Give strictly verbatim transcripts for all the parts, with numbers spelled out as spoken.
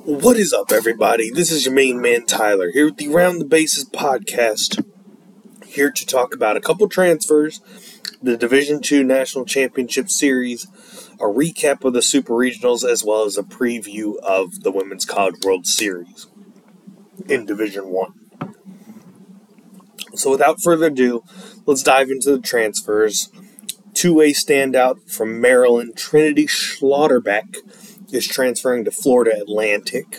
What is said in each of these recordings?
What is up, everybody? This is your main man, Tyler, here with the Round the Bases podcast, here to talk about a couple transfers, the Division two National Championship Series, a recap of the Super Regionals, as well as a preview of the Women's College World Series in Division one. So without further ado, let's dive into the transfers. Two-way standout from Maryland, Trinity Schlotterbeck, is transferring to Florida Atlantic.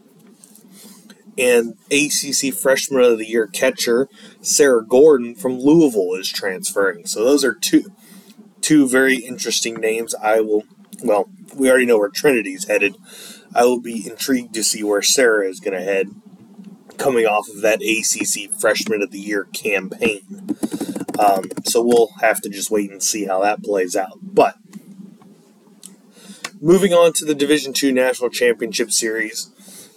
And A C C Freshman of the Year catcher Sarah Gordon from Louisville is transferring. So those are two two very interesting names. I will, well, we already know where Trinity's headed. I will be intrigued to see where Sarah is going to head coming off of that A C C Freshman of the Year campaign. Um, so we'll have to just wait and see how that plays out. But moving on to the Division two National Championship Series,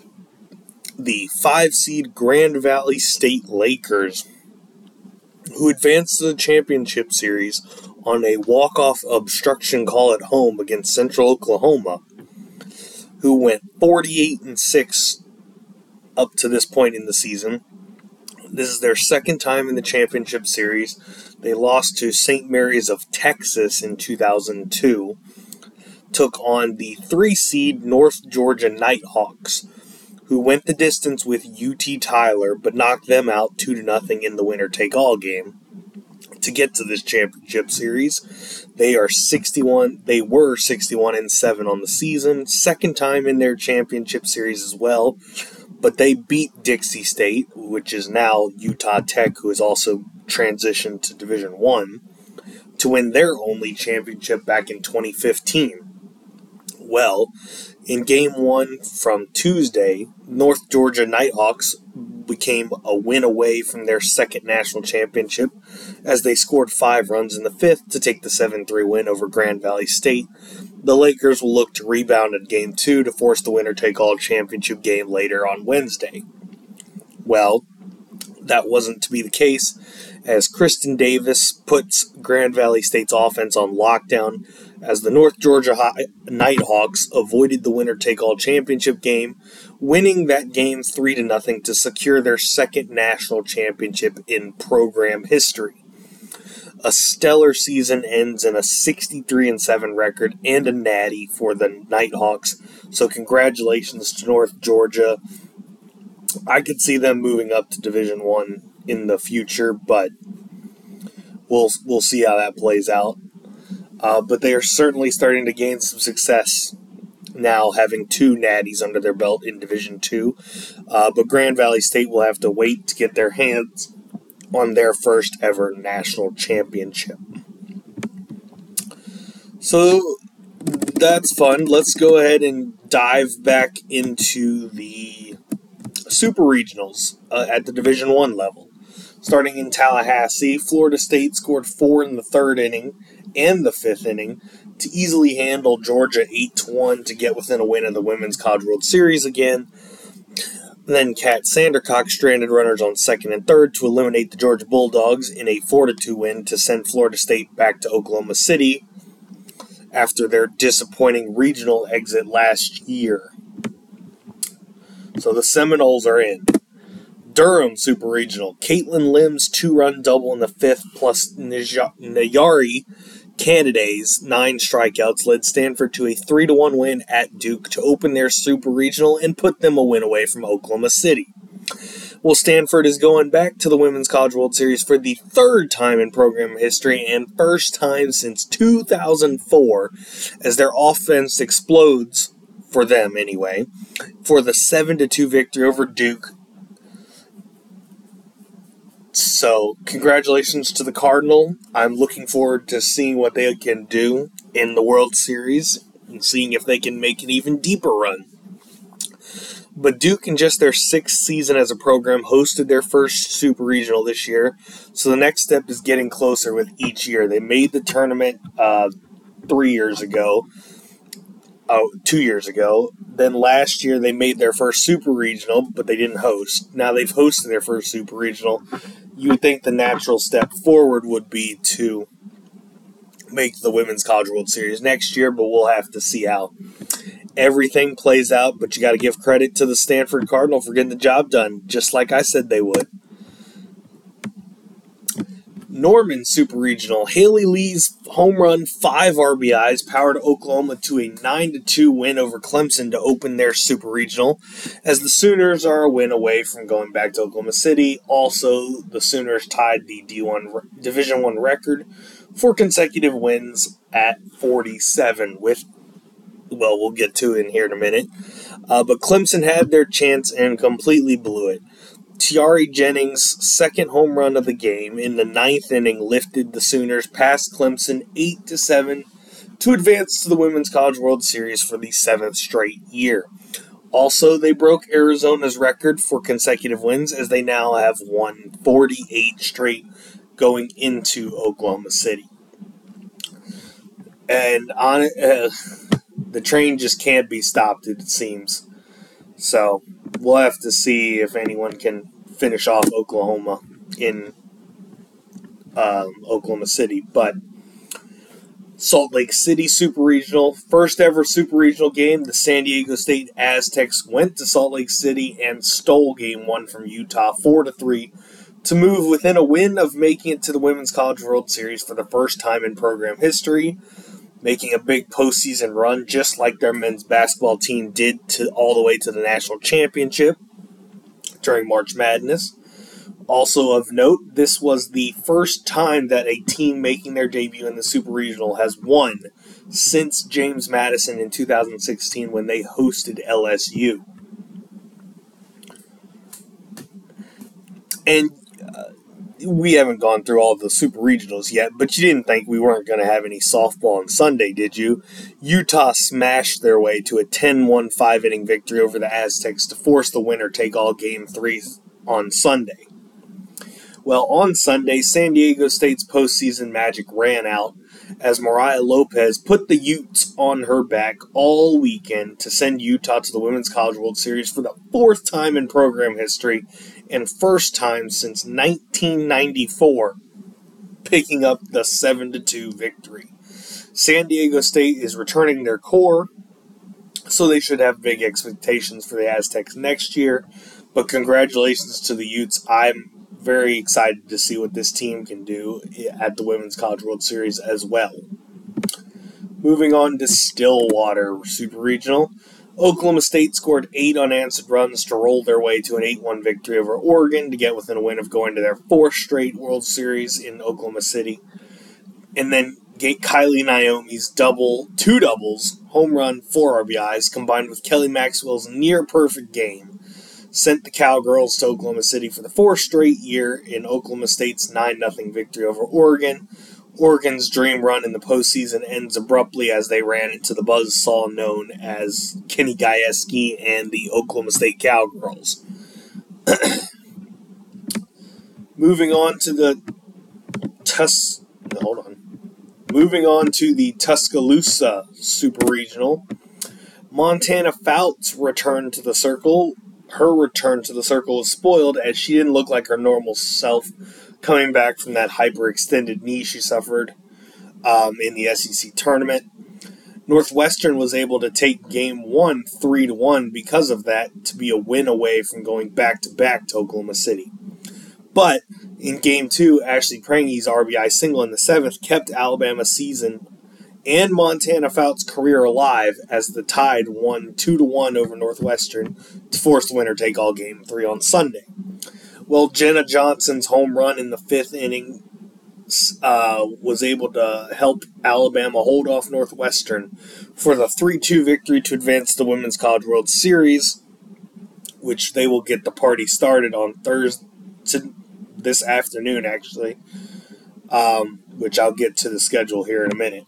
the five-seed Grand Valley State Lakers, who advanced to the championship series on a walk-off obstruction call at home against Central Oklahoma, who went forty-eight and six up to this point in the season. This is their second time in the championship series. They lost to Saint Mary's of Texas in two thousand two. Took on the three-seed North Georgia Nighthawks, who went the distance with U T Tyler, but knocked them out two to nothing in the winner-take-all game to get to this championship series. They are sixty-one. They were sixty-one and seven on the season, second time in their championship series as well. But they beat Dixie State, which is now Utah Tech, who has also transitioned to Division one, to win their only championship back in twenty fifteen. Well, in Game one from Tuesday, North Georgia Nighthawks became a win away from their second national championship as they scored five runs in the fifth to take the seven three win over Grand Valley State. The Lakers will look to rebound in Game two to force the winner-take-all championship game later on Wednesday. Well, that wasn't to be the case, as Kristen Davis puts Grand Valley State's offense on lockdown as the North Georgia Nighthawks avoided the winner-take-all championship game, winning that game three to nothing to secure their second national championship in program history. A stellar season ends in a sixty-three and seven record and a natty for the Nighthawks, so congratulations to North Georgia. I could see them moving up to Division one in the future, but we'll we'll see how that plays out. Uh, but they are certainly starting to gain some success now, having two natties under their belt in Division two. Uh, but Grand Valley State will have to wait to get their hands on their first ever national championship. So that's fun. Let's go ahead and dive back into the Super Regionals uh, at the Division one level. Starting in Tallahassee, Florida State scored four in the third inning and the fifth inning to easily handle Georgia eight to one to get within a win of the Women's College World Series again. Then Kat Sandercock stranded runners on second and third to eliminate the Georgia Bulldogs in a four to two win to send Florida State back to Oklahoma City after their disappointing regional exit last year. So the Seminoles are in. Durham Super Regional. Caitlin Lim's two-run double in the fifth plus Nayari Canada's nine strikeouts led Stanford to a three to one win at Duke to open their Super Regional and put them a win away from Oklahoma City. Well, Stanford is going back to the Women's College World Series for the third time in program history and first time since two thousand four as their offense explodes, for them anyway, for the seven to two victory over Duke. So, congratulations to the Cardinal. I'm looking forward to seeing what they can do in the World Series and seeing if they can make an even deeper run. But Duke, in just their sixth season as a program, hosted their first Super Regional this year. So the next step is getting closer with each year. They made the tournament uh, three years ago. Oh, two years ago. Then last year they made their first Super Regional, but they didn't host. Now they've hosted their first Super Regional. You would think the natural step forward would be to make the Women's College World Series next year, but we'll have to see how everything plays out, but you got to give credit to the Stanford Cardinal for getting the job done, just like I said they would. Norman Super Regional. Haley Lee's home run, five R B Is, powered Oklahoma to a nine to two win over Clemson to open their Super Regional, as the Sooners are a win away from going back to Oklahoma City. Also, the Sooners tied the D one Division one record for consecutive wins at forty-seven with, well, we'll get to it in here in a minute. Uh, but Clemson had their chance and completely blew it. Tiari Jennings' second home run of the game in the ninth inning lifted the Sooners past Clemson eight to seven to advance to the Women's College World Series for the seventh straight year. Also, they broke Arizona's record for consecutive wins, as they now have won forty-eight straight going into Oklahoma City. And on uh, the train just can't be stopped, it seems. So we'll have to see if anyone can finish off Oklahoma in um, Oklahoma City. But Salt Lake City Super Regional, first ever Super Regional game, the San Diego State Aztecs went to Salt Lake City and stole game one from Utah four to three to move within a win of making it to the Women's College World Series for the first time in program history, making a big postseason run just like their men's basketball team did to all the way to the national championship during March Madness. Also of note, this was the first time that a team making their debut in the Super Regional has won since James Madison in two thousand sixteen when they hosted L S U. And uh, we haven't gone through all the Super Regionals yet, but you didn't think we weren't going to have any softball on Sunday, did you? Utah smashed their way to a ten one five-inning victory over the Aztecs to force the winner take all Game three on Sunday. Well, on Sunday, San Diego State's postseason magic ran out as Mariah Lopez put the Utes on her back all weekend to send Utah to the Women's College World Series for the fourth time in program history and first time since nineteen ninety-four, picking up the seven to two victory. San Diego State is returning their core, so they should have big expectations for the Aztecs next year, but congratulations to the Utes. I'm very excited to see what this team can do at the Women's College World Series as well. Moving on to Stillwater Super Regional. Oklahoma State scored eight unanswered runs to roll their way to an eight one victory over Oregon to get within a win of going to their fourth straight World Series in Oklahoma City. And then Kylie Naomi's double, two doubles, home run, four R B Is, combined with Kelly Maxwell's near-perfect game, sent the Cowgirls to Oklahoma City for the fourth straight year in Oklahoma State's nine nothing victory over Oregon. Oregon's dream run in the postseason ends abruptly as they ran into the buzzsaw known as Kenny Gajewski and the Oklahoma State Cowgirls. Moving on to the Tus... No, hold on. Moving on to the Tuscaloosa Super Regional. Montana Fouts returned to the circle. Her return to the circle was spoiled as she didn't look like her normal self coming back from that hyperextended knee she suffered um, in the S E C tournament. Northwestern was able to take game one three to one because of that to be a win away from going back-to-back to Oklahoma City. But in game two, Ashley Prange's R B I single in the seventh kept Alabama's season and Montana Fouts' career alive as the Tide won two to one over Northwestern to force the winner take all game three on Sunday. Well, Jenna Johnson's home run in the fifth inning uh, was able to help Alabama hold off Northwestern for the three two victory to advance the Women's College World Series, which they will get the party started on Thursday, this afternoon actually, um, which I'll get to the schedule here in a minute.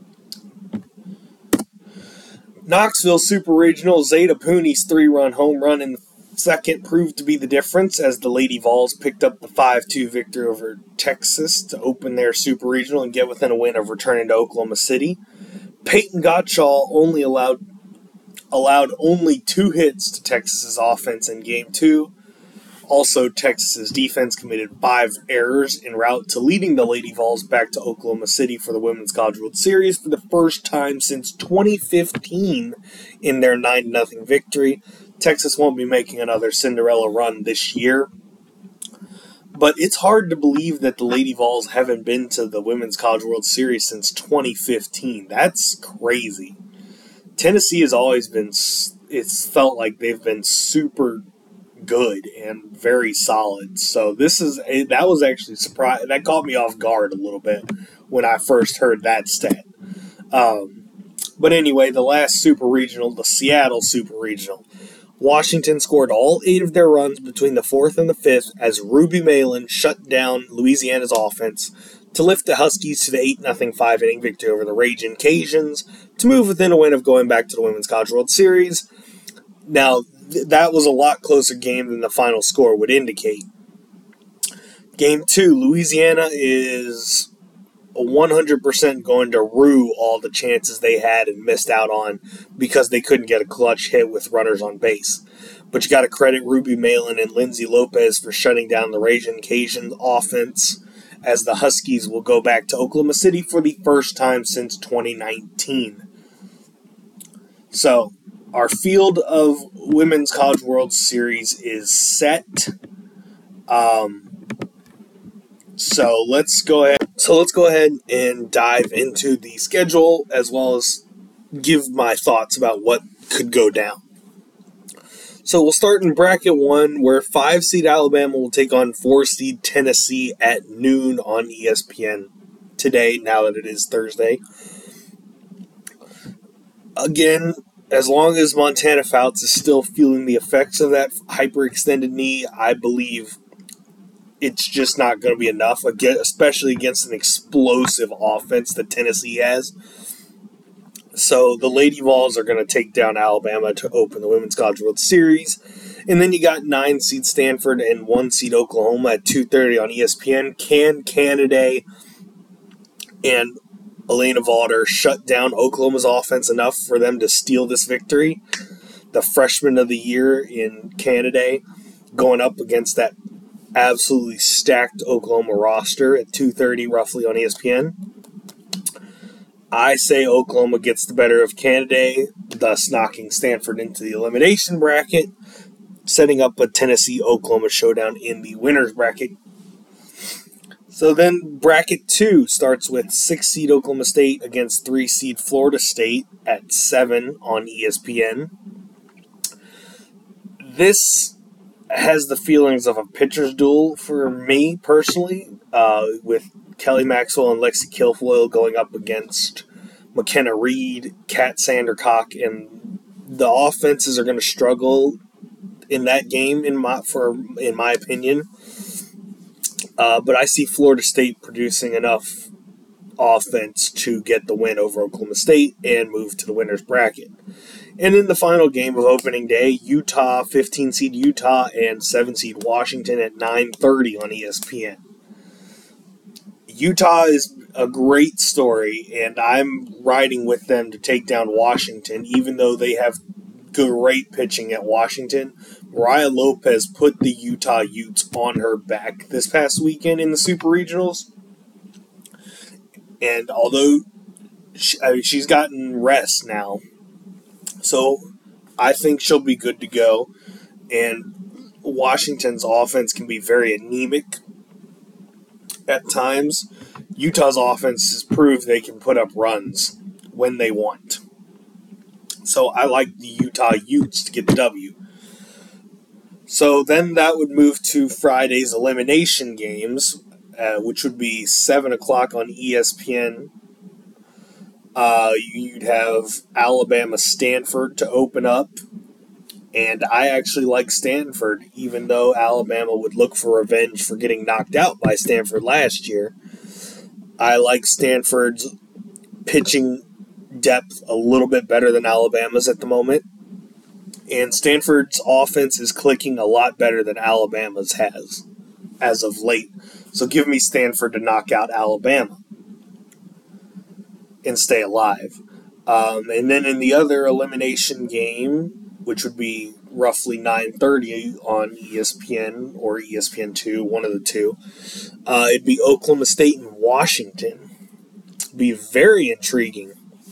Knoxville Super Regional, Zeta Pooney's three-run home run in the second proved to be the difference as the Lady Vols picked up the five two victory over Texas to open their Super Regional and get within a win of returning to Oklahoma City. Peyton Gottschall only allowed allowed only two hits to Texas's offense in Game two, Also, Texas's defense committed five errors en route to leading the Lady Vols back to Oklahoma City for the Women's College World Series for the first time since twenty fifteen in their nine to nothing victory. Texas won't be making another Cinderella run this year. But it's hard to believe that the Lady Vols haven't been to the Women's College World Series since twenty fifteen. That's crazy. Tennessee has always been, it's felt like they've been super good and very solid. So this is, that was actually surprising. That caught me off guard a little bit when I first heard that stat. Um, but anyway, the last Super Regional, the Seattle Super Regional. Washington scored all eight of their runs between the fourth and the fifth as Ruby Malin shut down Louisiana's offense to lift the Huskies to the eight nothing five-inning victory over the Ragin' Cajuns to move within a win of going back to the Women's College World Series. Now, th- that was a lot closer game than the final score would indicate. Game two, Louisiana is one hundred percent going to rue all the chances they had and missed out on because they couldn't get a clutch hit with runners on base. But you got to credit Ruby Malin and Lindsay Lopez for shutting down the Ragin' Cajun offense as the Huskies will go back to Oklahoma City for the first time since twenty nineteen. So, our field of Women's College World Series is set. Um... So let's go ahead. So let's go ahead and dive into the schedule as well as give my thoughts about what could go down. So we'll start in bracket one, where five seed Alabama will take on four seed Tennessee at noon on E S P N today. Now that it is Thursday, again, as long as Montana Fouts is still feeling the effects of that hyperextended knee, I believe it's just not going to be enough, especially against an explosive offense that Tennessee has. So the Lady Vols are going to take down Alabama to open the Women's College World Series. And then you got nine seed Stanford and one seed Oklahoma at two thirty on E S P N. Can Canada and Elena Valder shut down Oklahoma's offense enough for them to steal this victory? The freshman of the year in Canada going up against that absolutely stacked Oklahoma roster at two thirty roughly on E S P N. I say Oklahoma gets the better of Canada, thus knocking Stanford into the elimination bracket, setting up a Tennessee-Oklahoma showdown in the winner's bracket. So then bracket two starts with six seed Oklahoma State against three seed Florida State at seven on E S P N. This has the feelings of a pitcher's duel for me personally, uh, with Kelly Maxwell and Lexi Kilfoyle going up against McKenna Reed, Kat Sandercock, and the offenses are going to struggle in that game, in my for in my opinion. Uh, but I see Florida State producing enough offense to get the win over Oklahoma State and move to the winner's bracket. And in the final game of opening day, Utah, fifteen seed Utah, and seven seed Washington at nine thirty on E S P N. Utah is a great story, and I'm riding with them to take down Washington, even though they have great pitching at Washington. Mariah Lopez put the Utah Utes on her back this past weekend in the Super Regionals. And although she, I mean, she's gotten rest now, so I think she'll be good to go. And Washington's offense can be very anemic at times. Utah's offense has proved they can put up runs when they want. So I like the Utah Utes to get the W. So then that would move to Friday's elimination games, uh, which would be seven o'clock on E S P N. Uh, you'd have Alabama-Stanford to open up. And I actually like Stanford, even though Alabama would look for revenge for getting knocked out by Stanford last year. I like Stanford's pitching depth a little bit better than Alabama's at the moment. And Stanford's offense is clicking a lot better than Alabama's has as of late. So give me Stanford to knock out Alabama and stay alive. Um, and then in the other elimination game, which would be roughly nine thirty on E S P N or E S P N two, one of the two. Uh, it'd be Oklahoma State and Washington. It'd be very intriguing.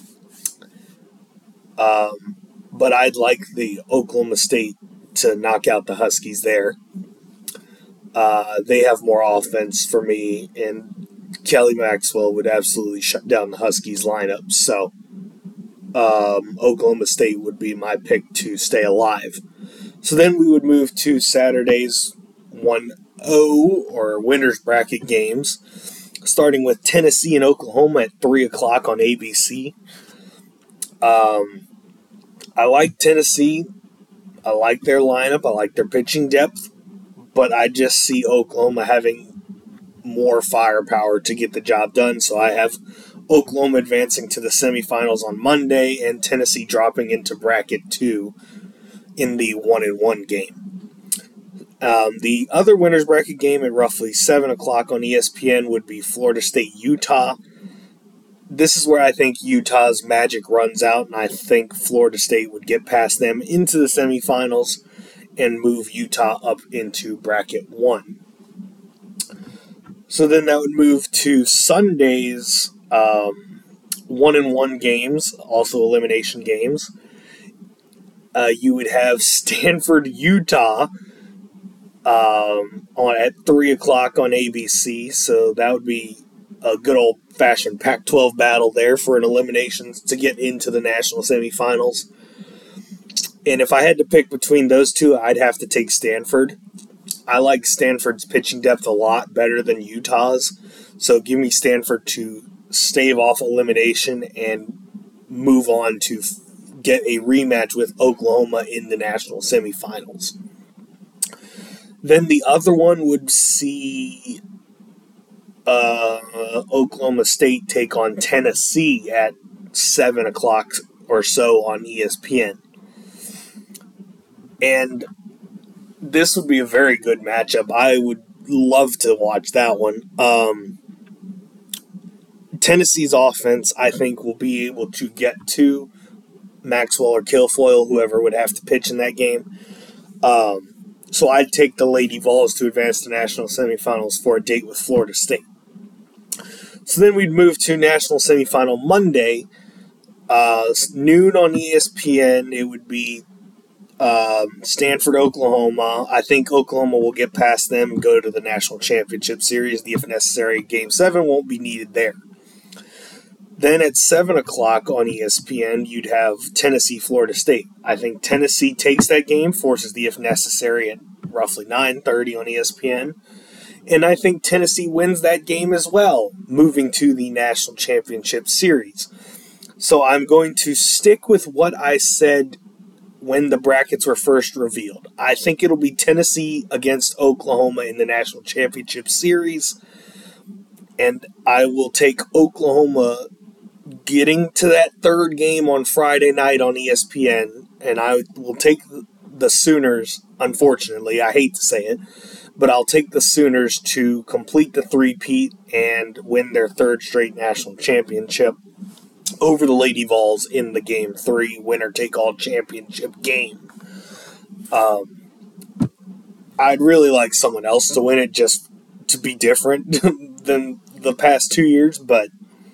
Um, but I'd like the Oklahoma State to knock out the Huskies there. Uh, they have more offense for me, and Kelly Maxwell would absolutely shut down the Huskies lineup. So um, Oklahoma State would be my pick to stay alive. So then we would move to Saturday's one oh or winners bracket games, starting with Tennessee and Oklahoma at three o'clock on A B C. Um, I like Tennessee. I like their lineup. I like their pitching depth. But I just see Oklahoma having more firepower to get the job done. So I have Oklahoma advancing to the semifinals on Monday and Tennessee dropping into bracket two in the one and one game. Um, the other winners bracket game at roughly seven o'clock on E S P N would be Florida State-Utah. This is where I think Utah's magic runs out, and I think Florida State would get past them into the semifinals and move Utah up into bracket one. So then that would move to Sunday's um, one and one games, also elimination games. Uh, you would have Stanford, Utah um, on at three o'clock on A B C. So that would be a good old-fashioned Pac twelve battle there for an elimination to get into the national semifinals. And if I had to pick between those two, I'd have to take Stanford. I like Stanford's pitching depth a lot better than Utah's. So give me Stanford to stave off elimination and move on to f- get a rematch with Oklahoma in the national semifinals. Then the other one would see uh, Oklahoma State take on Tennessee at seven o'clock or so on E S P N. And this would be a very good matchup. I would love to watch that one. Um, Tennessee's offense, I think, will be able to get to Maxwell or Kilfoyle, whoever would have to pitch in that game. Um, so I'd take the Lady Vols to advance to national semifinals for a date with Florida State. So then we'd move to national semifinal Monday, uh, noon on E S P N. It would be Um, Stanford, Oklahoma. I think Oklahoma will get past them and go to the national championship series. The if necessary game seven won't be needed there. Then at seven o'clock on E S P N, you'd have Tennessee, Florida State. I think Tennessee takes that game, forces the if necessary at roughly nine thirty on E S P N. And I think Tennessee wins that game as well, moving to the national championship series. So I'm going to stick with what I said when the brackets were first revealed. I think it'll be Tennessee against Oklahoma in the national championship series. And I will take Oklahoma getting to that third game on Friday night on E S P N. And I will take the Sooners, unfortunately, I hate to say it, but I'll take the Sooners to complete the three-peat and win their third straight national championship over the Lady Vols in the game three winner-take-all championship game. Um, I'd really like someone else to win it just to be different than the past two years, but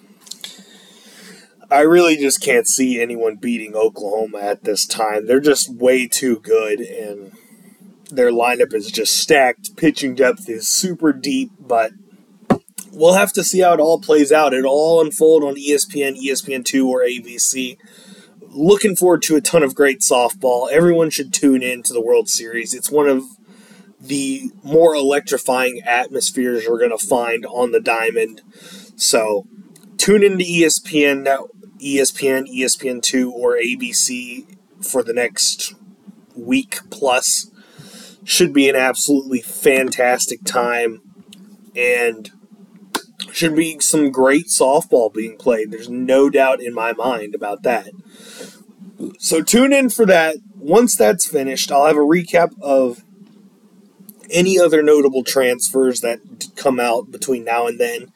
I really just can't see anyone beating Oklahoma at this time. They're just way too good, and their lineup is just stacked. Pitching depth is super deep, but we'll have to see how it all plays out. It'll all unfold on E S P N, E S P N two, or A B C. Looking forward to a ton of great softball. Everyone should tune in to the World Series. It's one of the more electrifying atmospheres we're going to find on the diamond. So tune into E S P N, E S P N, E S P N two, or A B C for the next week plus. Should be an absolutely fantastic time, and should be some great softball being played. There's no doubt in my mind about that. So tune in for that. Once that's finished, I'll have a recap of any other notable transfers that come out between now and then.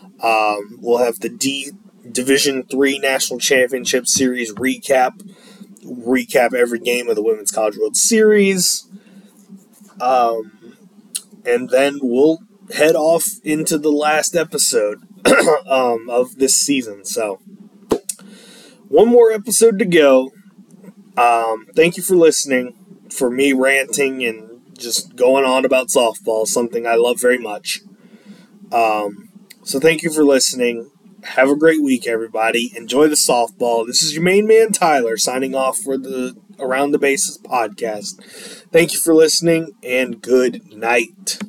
Um, we'll have the D Division three National Championship Series recap recap every game of the Women's College World Series. Um, and then we'll head off into the last episode um, of this season. So, one more episode to go. Um, thank you for listening, for me ranting and just going on about softball, something I love very much. Um, so thank you for listening. Have a great week, everybody. Enjoy the softball. This is your main man, Tyler, signing off for the Around the Bases podcast. Thank you for listening, and good night.